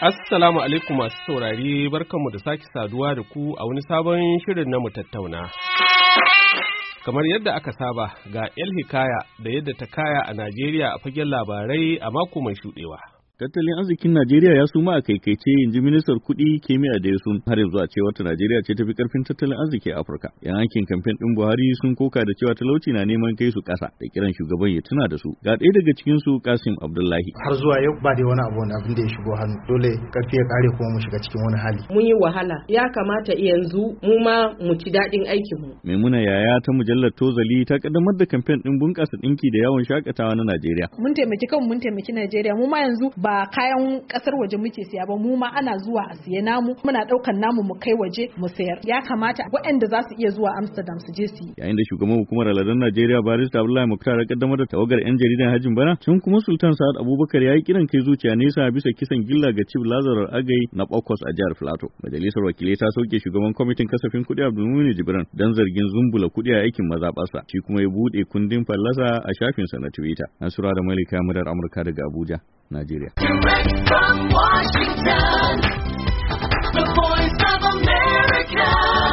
Assalamu alaikum masu saurari, barkanmu da sake saduwa da ku a wani sabon shirin na mu tattauna. Kamar yadda aka saba ga El Hikaya da yadda ta kaya a Najeriya a fagen labarai a mako mai shuɗewa. Tattalin arzikin Najeriya ya suma a kaikaice, in ji ministar kuɗi Kemi Adeosun. Har yanzu a cewar Najeriya ce tafi karfin tattalin arziki a Afirka. Yan aikin kamfen ɗin Buhari sun koka da cewa talauci na neman kai su ƙasa, da kiran shugaban ya tuna da su. Ga ɗaya daga cikin su Kasim Abdullahi. Har zuwa yau ba dai wani abin da ya shigo hannu. Dole karfi ya kare kuma mu shiga cikin wani hali. Mun yi wahala. Ya kamata yanzu mu ma mu ci daɗin aikin mu. Maimuna Yaya ta mujallar Tozali ta kaddamar da kamfen ɗin bunƙasa ɗinki da yawon shakatawa na Najeriya. Mun taimaki kanmu, mun taimaki Najeriya. Mu ma yanzu ba kayan kasar waje muke siya ba, mu ma ana zuwa a siye namu, muna daukan namu mu kai waje mu sayar. Ya kamata waɗanda za su iya zuwa Amsterdam su je su yi. Yayin da shugaban hukumar aladen Najeriya Barista Abdullahi Muktar ya kaddamar da tawagar yan jaridan hajin bana, can kuma Sultan Sa'ad Abubakar ya yi kiran kai zuciya nesa bisa kisan gilla ga Chief Lazarus Agai na Bokos a jihar Plateau. Majalisar wakilai ta sauke shugaban kwamitin kasafin kuɗi Abdulmumin Jibran dan zargin zumbula kuɗi a aikin mazaɓarsa. Shi kuma ya buɗe kundin fallasa a shafinsa na Twitter. Nasura da Malika Murar Amurka daga Abuja, Najeriya. From Washington, the voice of America,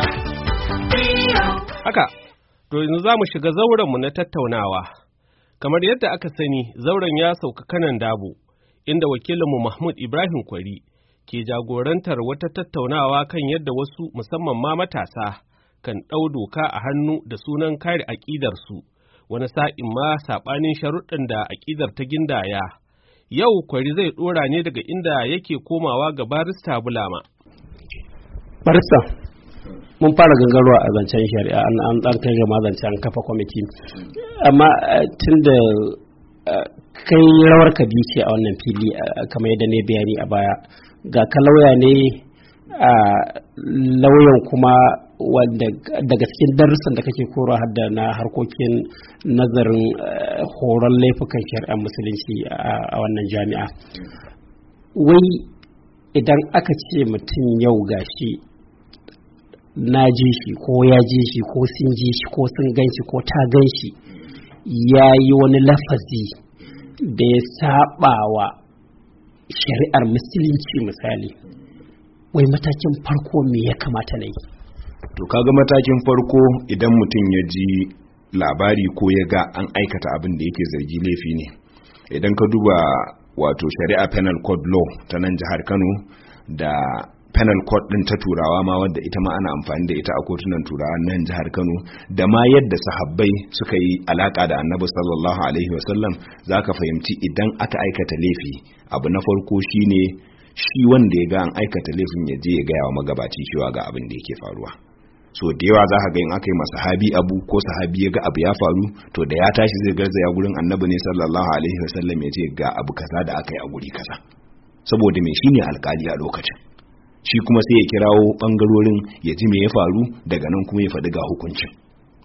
Haka, to yanzu za mu shiga zaurenmu na tattaunawa. Kamar yadda aka sani, zauren ya sauka kanan dabo, inda wakilinmu Mahmud Ibrahim Kwari ke jagorantar wata tattaunawa kan yadda wasu musamman ma matasa kan ɗau doka a hannu da sunan kare aƙidarsu, wani sa'in ma saɓanin sharuɗin da aƙidar ta gindaya. Yau Kwari zai ɗora ne daga inda yake komawa ga Barista Bulama. Barista, mun fara gangarwa a zancen shari'a, an kai ga zancen kafa kwamiti. Amma tun da kai rawar ka biyu ce a wannan fili, kamar yadda ne bayani a baya, ga ka lauya ne a lauyan kuma wanda daga cikin darussan da kake kora hadda na harkokin nazarin horon laifukan shari'ar musulunci a wannan jami'a. Wai idan aka ce mutum yau gashi na ji shi ko ya ji shi ko sun ji shi ko sun gan shi ko ta gan shi ya yi wani lafazi da ya saba wa shari'ar musulunci misali, wai matakin farko me ya kamata na yi? To kaga matakin farko, idan mutum ya ji labari ko ya ga an aikata abin da yake zargi laifi ne. Idan ka duba wato shari'a penal code law ta nan jihar Kano da penal code din ta turawa ma, wadda ita ma ana amfani da ita a kotunan turawa nan jihar Kano, da ma yadda sahabbai suka yi alaka da Annabi sallallahu alaihi wasallam, zaka fahimci idan aka aikata laifi, abu na farko shine shi wanda ya ga an aikata laifin ya je ya gaya wa magabaci cewa ga abin da yake faruwa. So da yawa za ka ga in aka yi masa sahabi abu ko sahabi ya ga abu ya faru, to da ya tashi zai garzaya gurin Annabi ne sallallahu alaihi wasallam ya ce ga abu kaza da aka yi a guri kaza, saboda me shine alkali a lokacin. Shi kuma sai ya kirawo bangarorin ya ji me ya faru, daga nan kuma ya faɗi ga hukuncin.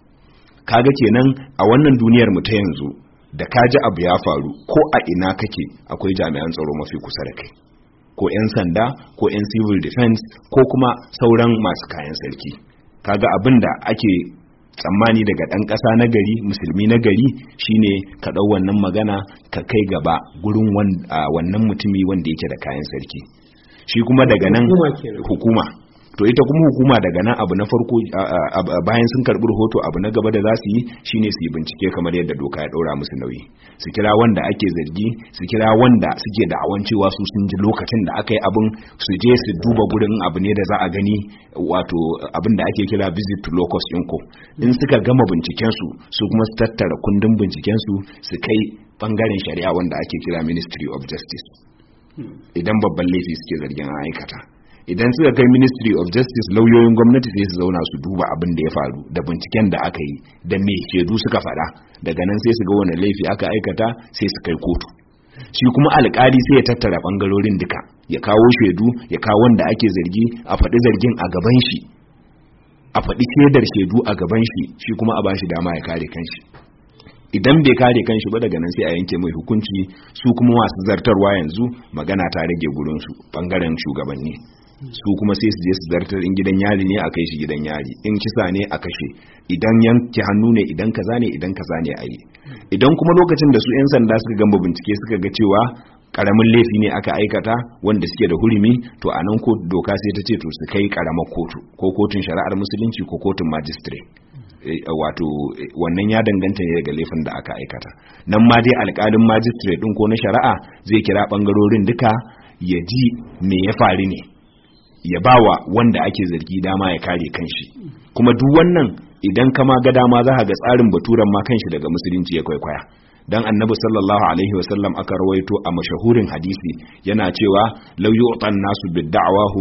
Kaga kenan a wannan duniyar mu ta yanzu, da ka ji abu ya faru ko a ina kake, akwai jami'an tsaro mafi kusa da kai, ko 'yan sanda ko 'yan civil defense ko kuma sauran masu kayan sarki. Kaga abin da ake tsammani daga ɗan ƙasa na gari, musulmi na gari, shine ka ɗau wannan magana ka kai gaba gurin wannan mutumi wanda yake da kayan sarki. Shi kuma daga nan hukuma, to ita kuma hukuma daga nan abu na farko, bayan sun karɓi rahoto, abu na gaba da za su yi shine su yi bincike kamar yadda doka ya ɗora musu nauyi. Su kira wanda ake zargi, su kira wanda suke da'awan cewa su sun ji lokacin da aka yi abin, su je su duba gurin abu ne da za a gani, wato abin da ake kira visit to locus inco. In suka gama bincikensu, su kuma su tattara kundin bincikensu su kai bangaren shari'a wanda ake kira Ministry of Justice, idan babban laifi suke zargin an aikata. Idan suka kai Ministry of Justice, lauyoyin gwamnati sai su zauna su duba abin da ya faru da binciken da aka yi da me shaidu suka faɗa, daga nan sai su ga wani laifi aka aikata, sai su kai kotu. Shi kuma alƙali sai ya tattara bangarorin duka, ya kawo shaidu, ya kawo wanda ake zargi, a faɗi zargin a gaban shi, a faɗi shaidar shaidu a gaban shi, shi kuma a bashi dama ya kare kanshi. Idan bai kare kanshi ba, daga nan sai a yanke mai hukunci. Su kuma masu zartarwa yanzu magana ta rage gurin su, bangaren shugabanni. Su kuma sai su je su zartar, in gidan yari ne a kai shi gidan yari, in kisa ne a kashe, idan yanke hannu ne, idan kaza ne, idan kaza ne a yi. Idan kuma lokacin da su 'yan sanda suka gama bincike suka ga cewa karamin laifi ne aka aikata wanda suke da hurumi, to a nan doka sai ta ce to su kai karamar kotu ko kotun shari'ar musulunci ko kotun magistrate. Wato wannan ya danganta ne daga laifin da aka aikata. Nan ma dai alƙalin magistrate din ko na shari'a zai kira bangarorin duka ya ji me ya faru ne, ya bawa wanda ake zargi dama ya kare kanshi. Kuma duk wannan idan kama ga dama za ka ga tsarin baturan ma kanshi daga musulunci ya kwaikwaya. Dan annabi sallallahu alaihi wasallam aka rawaito a mashahurin hadisi yana cewa law yu'tan nasu bid-da'wahu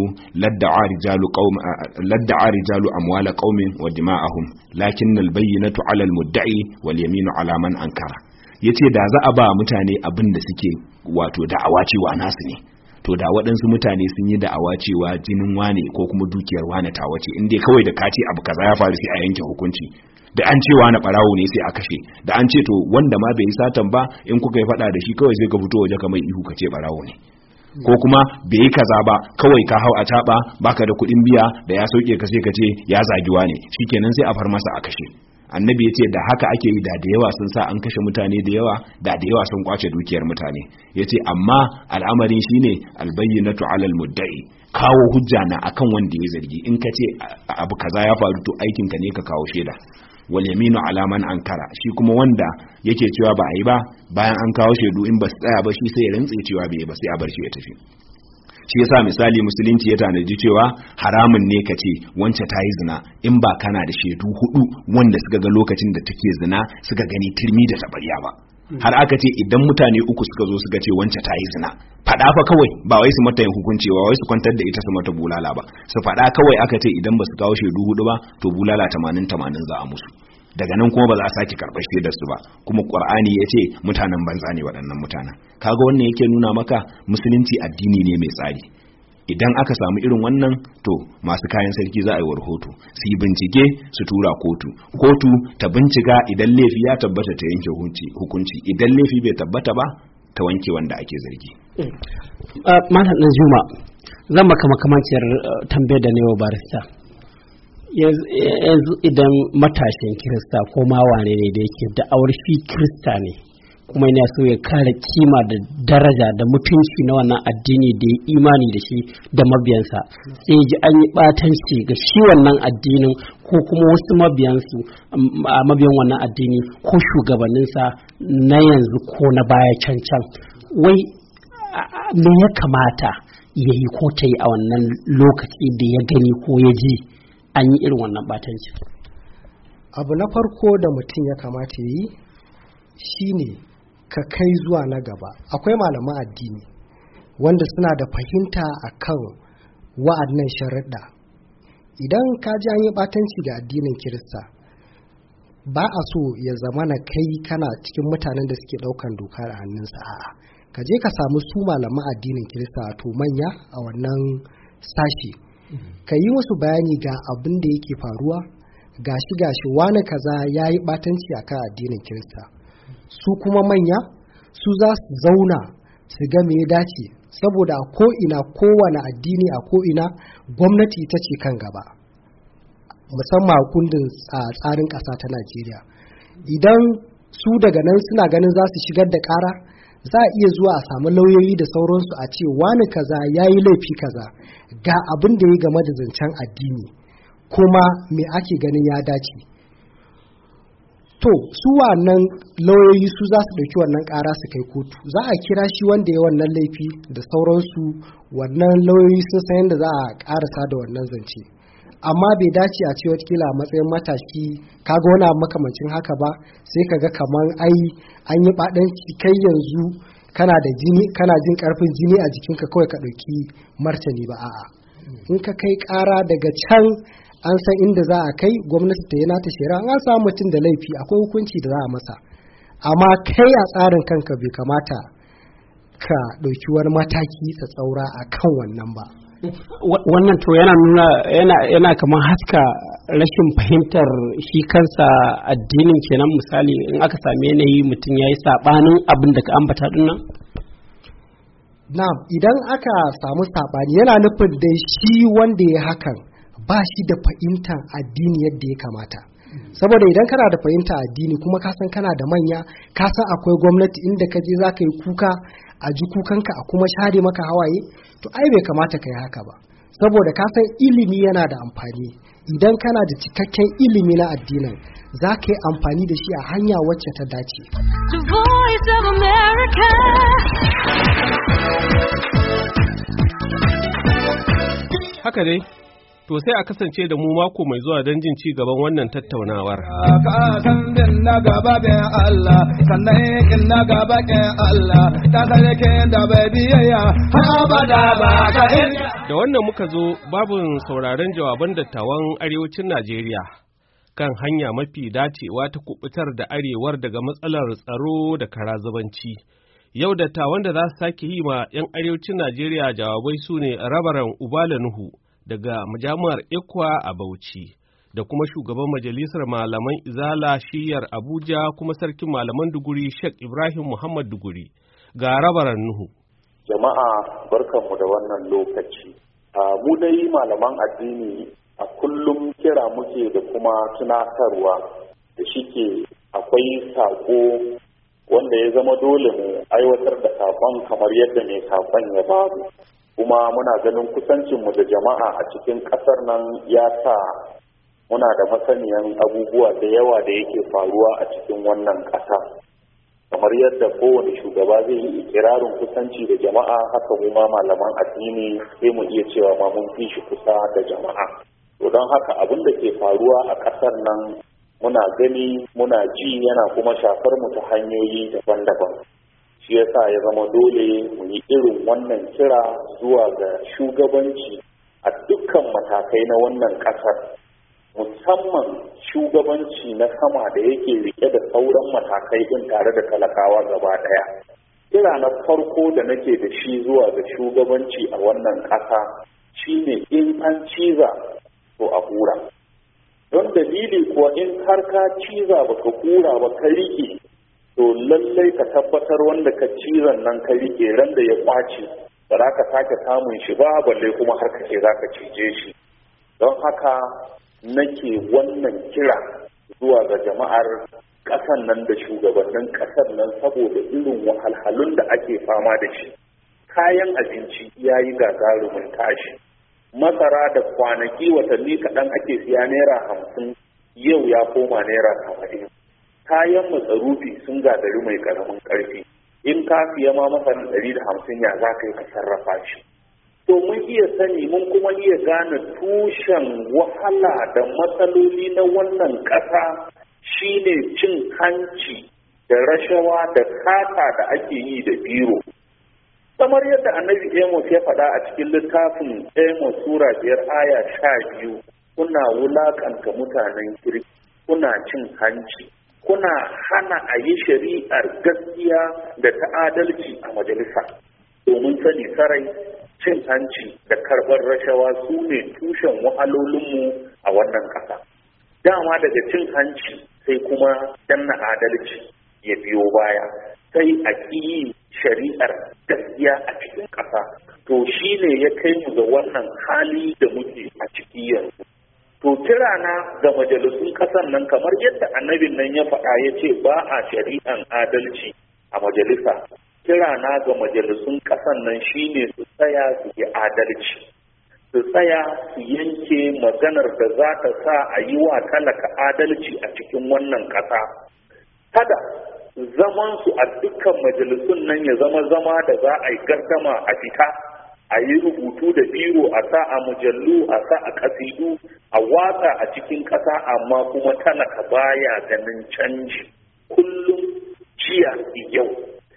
ladda'a rijalu amwala qaumin wa dima'ahum lakin al-bayyinatu 'ala al-mudda'i wal yaminu 'ala man ankara. Yace da za a ba mutane abin da suke wato da'awa cewa nasu ne, to da waɗansu mutane sun yi da'awa cewa jinin wane ko kuma dukiyar wane ta wace, inda kawai da kace abu kaza ya faru sai a yanke hukunci. Da an ce wani barawo ne sai a kashe, da an ce to wanda ma bai yi satan ba in kuka yi fada da shi kawai sai ka fito waje kamar ihu ka ce barawo ne, ko kuma bai yi kaza ba kawai ka hau a taba baka da kuɗin biya da ya sauke ka sai ka ce ya zagiwa ne, shikenan sai a far masa a kashe. Annabi ya ce da haka ake yi da yawa sun sa an kashe mutane da yawa sun kwace dukiyar mutane. Ya ce amma al'amarin shine albayyinatu 'alal mudda'i, kawo hujja na akan wanda ya zargi. In ka ce abu kaza ya faru to aikin ka ne ka kawo shaida. Wal yaminu 'ala man ankara, shi kuma wanda yake cewa ba a yi ba bayan an kawo shaidu in ba su tsaya ba shi sai ya rantse cewa bai ba sai a bar shi ya tafi. Shi yasa misali musulunci ya tanaji cewa haramun ne ka ce wance ta yi zina in ba kana da shaidu 4 wanda suka ga lokacin da take zina suka gani turmi da tabarya ba. Har aka ce idan mutane 3 suka zo suka ce wance ta yi zina, fada fa kawai, ba wai su mata yin hukunci ba, wai su kwantar da ita su mata bulala ba, su fada kawai. Aka ce idan ba su kawo shaidu 4 ba to bulala 80 za a musu. Daga nan kuma ba za a sake karɓar shaidar su ba. Kuma Qur'ani ya ce mutanen banza ne waɗannan mutanen. Kaga wannan yake nuna maka musulunci addini ne mai tsari. Idan aka samu irin wannan to masu kayan sarki za a yi wa rahoto, su yi bincike su tura kotu ta bincika, idan laifi ya tabbata ta yanke hukunci, idan laifi bai tabbata ba ta wanke wanda ake zargi. Malam Juma, zan maka makamanciyar tambayar da newa barista. Yanzu idan matashin Kirista ko ma wane ne da yake da'awar shi Kirista ne kuma yana so ya kare kima da daraja da mutunci na wannan addini da ya imani da shi da mabiyansa, sai ji an yi batanci ga shi wannan addinin ko kuma wasu mabiyan wannan addini ko shugabanninsa na yanzu ko na baya can wai me ya kamata ya yi ko ta yi a wannan lokaci da ya gani ko ya ji an yi irin wannan batanci? Abu na farko da mutum ya kamata ya yi shine ka kai zuwa na gaba. Akwai malaman addini wanda suna da fahimta akan wa'annan sharuɗa. Idan ka ji an yi batanci ga addinin Kirista, ba a so ya zama na kai kana cikin mutanen da suke ɗaukan doka a hannunsa. A'a, ka je ka samu su malaman addinin Kirista, to manya a wannan sashi, ka yi musu bayani ga abin da yake faruwa, gashi wani kaza ya yi batanci akan addinin Kirista. Su kuma manya su za su zauna su ga me ya dace, saboda a ko'ina kowane addini a ko'ina gwamnati ita ce kan gaba, musamman kundin tsarin ƙasa ta Najeriya. Idan su daga nan suna ganin za su shigar da ƙara, za a iya zuwa a samu lauyoyi da sauransu a ce wani kaza ya yi laifi kaza, ga abin da ya game da zancen addini kuma me ake ganin ya dace. To su wannan lauyoyi su za su ɗauki wannan ƙara su kai kotu, za a kira shi wanda ya wannan laifi da sauransu. Wannan lauyoyi sun san yadda za a ƙarasa da wannan zance, amma bai dace a ce watakila a matsayin matashi kaga wani makamancin haka ba, sai kaga kamar an yi ɓaɗanci, kai yanzu kana da jini, kana jin ƙarfin jini a jikinka, kawai ka ɗauki martani ba. A'a, in ka kai ƙara daga can an san inda za a kai, gwamnati ta yi nata shari'a, an samu mutum da laifi akwai hukunci da za a masa, amma kai a tsarin kanka bai kamata ka ɗauki wani mataki tsaura a kan wannan ba. Wannan to yana nuna yana kamar haska rashin fahimtar shi kansa addinin kenan. Misali in aka same yanayi mutum ya yi saɓanin abin da ka ambata din nan. Na idan aka samu saɓani yana nufin da shi wanda ya hakan ba shi da fahimtar addini yadda ya kamata. Saboda idan kana da fahimta addini kuma ka san kana da manya, ka san akwai gwamnati, inda ka je za ka yi kuka a ji kukanka a kuma share maka hawaye, to ai bai kamata ka yi haka ba, saboda ka san ilimi yana da amfani. Idan kana da cikakken ilimi na addinin, za ka yi amfani da shi a hanya wacce ta dace. The Voice of America. Haka dai, to sai a kasance da mu mako mai zuwa don jin ci gaban wannan tattaunawar. Da wannan muka zo babin sauraron jawaban dattawan arewacin Najeriya kan hanya mafi dacewa ta kubutar da arewar daga matsalar tsaro da karazubanci. Yau dattawan da za su sake yi ma 'yan arewacin Najeriya jawabai su ne Rabaran Ubala Nuhu daga majami'ar Ikwa a Bauchi da kuma shugaban majalisar malaman Izala shiyar Abuja kuma sarkin malaman Duguri Sheikh Ibrahim Muhammad Duguri. Ga Rabaran Nuhu. Jama'a barkanmu da wannan lokaci. Mu dai malaman addini a kullum kira muke da kuma tunatarwa da shike akwai sako wanda ya zama dole mu aiwatar da sakon kamar yadda mai sakon ya babu. Kuma muna ganin kusancinmu da jama'a a cikin ƙasar nan ya sa muna da masaniyan abubuwa da yawa da yake faruwa a cikin wannan ƙasa. Kamar yadda kowane shugaba zai yi ikirarin kusanci da jama'a, haka mu ma malaman addini sai mu iya cewa ma mun fi shi kusa da jama'a. To don haka abin da ke faruwa a ƙasar nan muna gani, muna ji, yana kuma shafar mu ta hanyoyi daban-daban. Shi yasa ya zama dole mu yi irin wannan kira zuwa ga shugabanci a dukkan matakai na wannan ƙasar, musamman shugabanci na sama da yake rike da sauran matakai din tare da talakawa gaba ɗaya. Kira na farko da nake da shi zuwa ga shugabanci a wannan ƙasa shine in an ciza to a hura. Don dalili kuwa in har ka ciza baka hura ba ka rike, to lallai ka tabbatar wanda ka cizon nan ka rike ran da ya kwace ba za ka sake samun shi ba, balle kuma har ka ce za ka cije shi. Don haka nake wannan kira zuwa ga jama'ar ƙasan nan da shugabannin ƙasar nan saboda irin wahalhalun da ake fama da shi. Kayan abinci ya yi gagarumin tashi. Masara da kwanaki watanni kaɗan ake siya naira 50, yau ya koma naira 80. Kayan matsarufi sun gagari mai karamin ƙarfi. In ka siya ma masarar 150 ya za ka yi ka sarrafa shi. To mun iya sani, mun kuma iya gane tushen wahala da matsaloli na wannan ƙasa shine cin hanci da rashawa da kata da ake yi da biro. Kamar yadda annabi Amos ya faɗa a cikin littafin Amos Sura 5 aya 12, kuna wulaƙanta mutanen kirki, kuna cin hanci, kuna hana a yi shari'ar gaskiya da ta adalci a majalisa. Domin sani sarai, cin hanci da karɓar rashawa su ne tushen wahalolinmu a wannan ƙasa. Dama daga cin hanci sai kuma danna adalci ya biyo baya, sai a ƙi shari'ar gaskiya a cikin ƙasa. To shi ne ya kai mu ga wannan hali da muke a ciki yanzu. To kirana ga majalisun ƙasar nan kamar yadda annabin nan ya faɗa ya ce ba a shari'an adalci a majalisa. Kirana ga majalisun ƙasar nan shine su tsaya su yi adalci. Su tsaya su yanke maganar da za ta sa a yi wa talaka adalci a cikin wannan ƙasa. Kada zaman su a dukkan majalisun nan ya zama da za a yi gardama a fita, a yi rubutu da biro, a sa a mujallu, a sa a kasidu, a watsa a cikin ƙasa, amma kuma talaka baya ganin canji kullum jiya yau.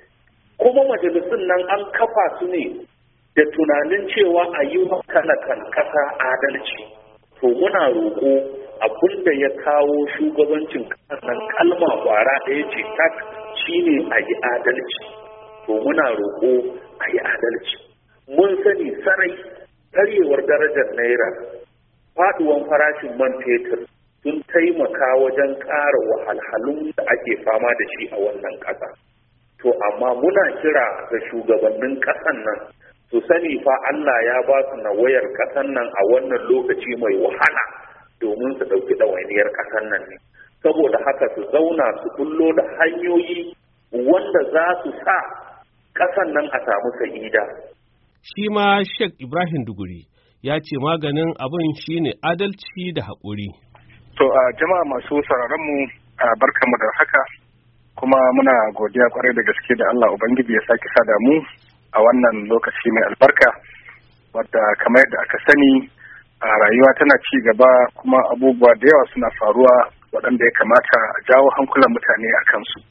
Kuma majalisun nan an kafa su ne da tunanin cewa a yi wa talakan ƙasa adalci. To muna roƙo abin da ya kawo shugabancin ƙasar nan kalma ƙwara ɗaya ce tak shine a yi adalci. To muna roƙo a yi adalci. Mun sani sarai karyewar darajar naira, faduwan farashin man fetur sun taimaka wajen ƙara wahalhalun da ake fama da shi a wannan ƙasa. To amma muna kira ga shugabannin ƙasan nan su sani fa Allah ya ba su nawayar ƙasan nan a wannan lokaci mai wahala domin su ɗauki ɗawainiyar ƙasan nan ne. Saboda haka su zauna su kullo da hanyoyi wanda za su sa ƙasan nan a samu sa'ida. Shi ma Sheikh Ibrahim Duguri ya ce maganin abin shine adalci da haƙuri. To a jama'a masu sauraron mu barkamu da haka, kuma muna godiya kwarai da gaske da Allah Ubangiji ya sake sada mu a wannan lokaci mai albarka, wadda kamar yadda aka sani a rayuwa tana ci gaba kuma abubuwa da yawa suna faruwa waɗanda ya kamata a jawo hankulan mutane a kansu,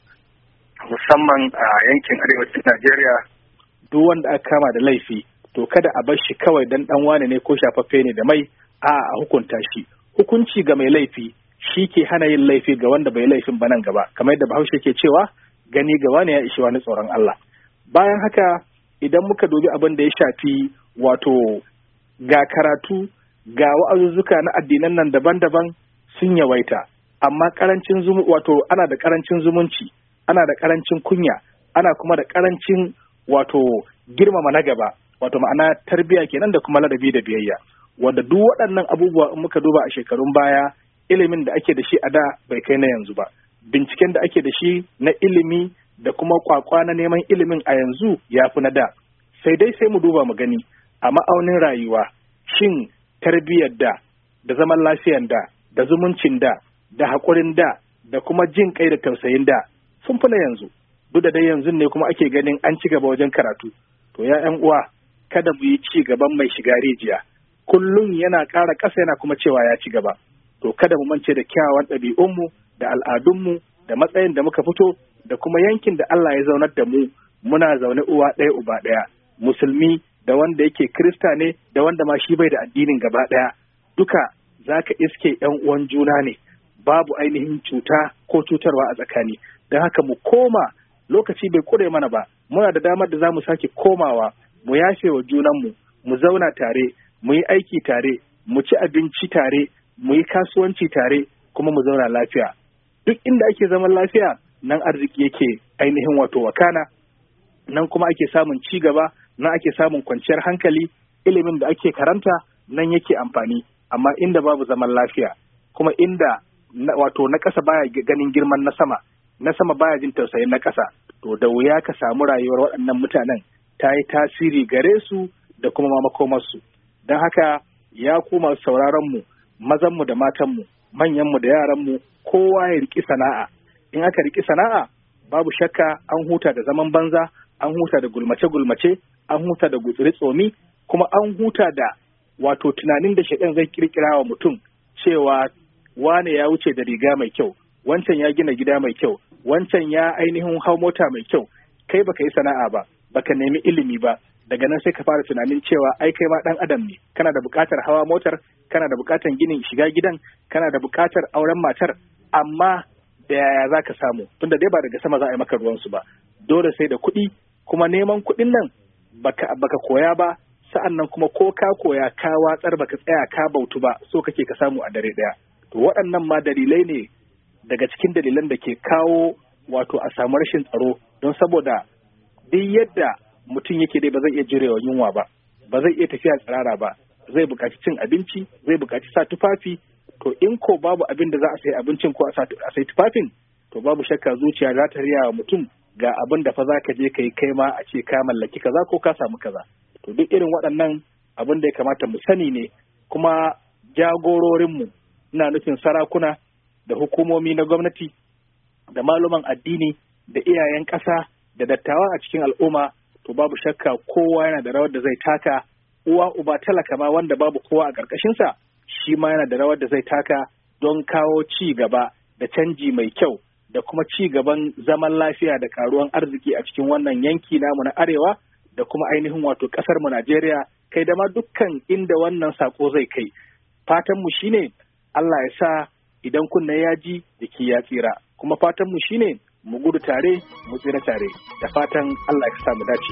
musamman a yankin arewacin Najeriya. Duk wanda aka kama da laifi to kada a bar shi kawai dan wane ne ko shafaffe ne da mai, a hukunta shi. Hukunci ga mai laifi shi ke hana yin laifi ga wanda bai laifin ba nan gaba, kamar yadda Bahaushe ke cewa gani gaba ne ya ishi wani tsoron Allah. Bayan haka idan muka dubi abin da ya shafi wato ga karatu ga wa'azuzzuka na addinan nan daban-daban sun yawaita, amma karancin ana da karancin zumunci, ana da karancin kunya, ana kuma da karancin wato girmama na gaba, wato ma'ana tarbiyya kenan da kuma ladabi da biyayya, wanda duk waɗannan abubuwa in muka duba a shekarun baya ilimin da ake da shi a da bai kai na yanzu ba, binciken da ake da shi na ilimi da kuma kwakwa na neman ilimin a yanzu ya fi na da. Sai dai sai mu duba mu gani a ma'aunin rayuwa, shin tarbiyyar da zaman lafiyar da zumuncin da haƙurin da kuma jin kai da tausayin da sun fi na yanzu. Duk da dai yanzu ne kuma ake ganin an ci gaba wajen karatu. To ya ƴan uwa, kada mu yi ci gaban mai shiga rijiya, kullum yana ƙara ƙasa yana kuma cewa ya ci gaba. To kada mu mance da kyawawan ɗabi'unmu da al'adunmu da matsayin da muka fito da kuma yankin da Allah ya zaunar da mu, muna zaune uwa ɗaya uba ɗaya, musulmi da wanda yake Kirista ne da wanda ma shi bai da addinin gaba ɗaya, duka za ka iske ƴan uwan juna ne, babu ainihin cuta ko cutarwa a tsakani. Don haka mu koma, lokaci bai kure mana ba, muna da damar da za mu sake komawa, mu yafe wa junanmu, mu zauna tare, mu yi aiki tare, mu ci abinci tare, mu yi kasuwanci tare, kuma mu zauna lafiya. Duk inda ake zaman lafiya nan arziki yake ainihin wato wakana, nan kuma ake samun ci gaba, nan ake samun kwanciyar hankali, ilimin da ake karanta nan yake amfani. Amma inda babu zaman lafiya, kuma inda wato na ƙasa baya ganin girman na sama baya jin tausayin na ƙasa, to da wuya ka samu rayuwar waɗannan mutanen ta yi tasiri gare su da kuma makomarsu. Don haka ya kuma sauraron mu, mazanmu da matanmu, manyanmu da yaranmu, kowa ya riƙi sana'a. In aka riƙi sana'a, babu shakka an huta da zaman banza, an huta da gulmace-gulmace, an huta da gutsiri tsomi, kuma an huta da wato tunanin da shaidan zai kirkira wa mutum cewa wane ya wuce da riga mai kyau, wancan ya gina gida mai kyau, wancan ya ainihin hau mota mai kyau. Kai baka yi sana'a ba, baka nemi ilimi ba, daga nan sai ka fara tunanin cewa ai kai ma dan adam ne, kana da buƙatar hawa motar, kana da buƙatar ginin shiga gidan, kana da buƙatar auren matar, amma da yaya za ka samu, tunda dai ba daga sama za a yi maka ruwansu ba, dole sai da kuɗi, kuma neman kuɗin nan baka koya ba, sa'an nan kuma ko ka koya ka watsar baka tsaya ka bautu ba, so kake ka samu a dare ɗaya. To waɗannan ma dalilai ne daga cikin dalilan da ke kawo wato a samu rashin tsaro, don saboda duk yadda mutum yake dai ba zai iya jirewa yunwa ba, ba zai iya tafiya tsirara ba, zai buƙaci cin abinci, zai buƙaci sa tufafi. To in ko babu abin da za a sayi abincin ko a sayi tufafin, to babu shakka zuciya za ta riya wa mutum ga abin da fa za ka je ka yi kai ma a ce ka mallaki kaza ko ka samu kaza. To duk irin waɗannan abin da ya kamata mu sani ne, kuma jagororinmu, ina nufin sarakuna da hukumomi na gwamnati da maluman addini da iyayen ƙasa da dattawa a cikin al'umma, to babu shakka kowa yana da rawar da zai taka. Uwa uba talaka ma wanda babu kowa a ƙarƙashinsa, shi ma yana da rawar da zai taka don kawo ci gaba da canji mai kyau da kuma ci gaban zaman lafiya da karuwan arziki a cikin wannan yanki namu na arewa da kuma ainihin wato ƙasar mu Najeriya, kai da ma dukkan inda wannan sako zai kai. Fatan mu shine Allah ya sa idan kunna ya ji jiki ya tsira, kuma fatan mu shine mu gudu tare mu tsira tare, da fatan Allah ya sa mu dace.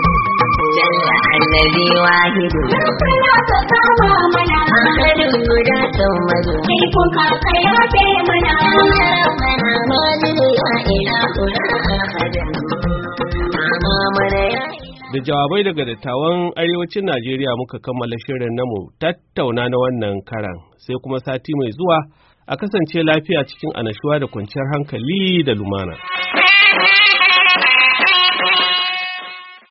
Jalla annabi wahidu ya ta kama mana hadin guda sau mazu sai kun ka ya ce mana mana mali ya ilahu ahadan mana ya. Da jawabai daga dattawan arewacin Najeriya muka kammala shirin namu tattauna na wannan karan, sai kuma sati mai zuwa a kasance lafiya cikin annashuwa da kwanciyar hankali da lumana.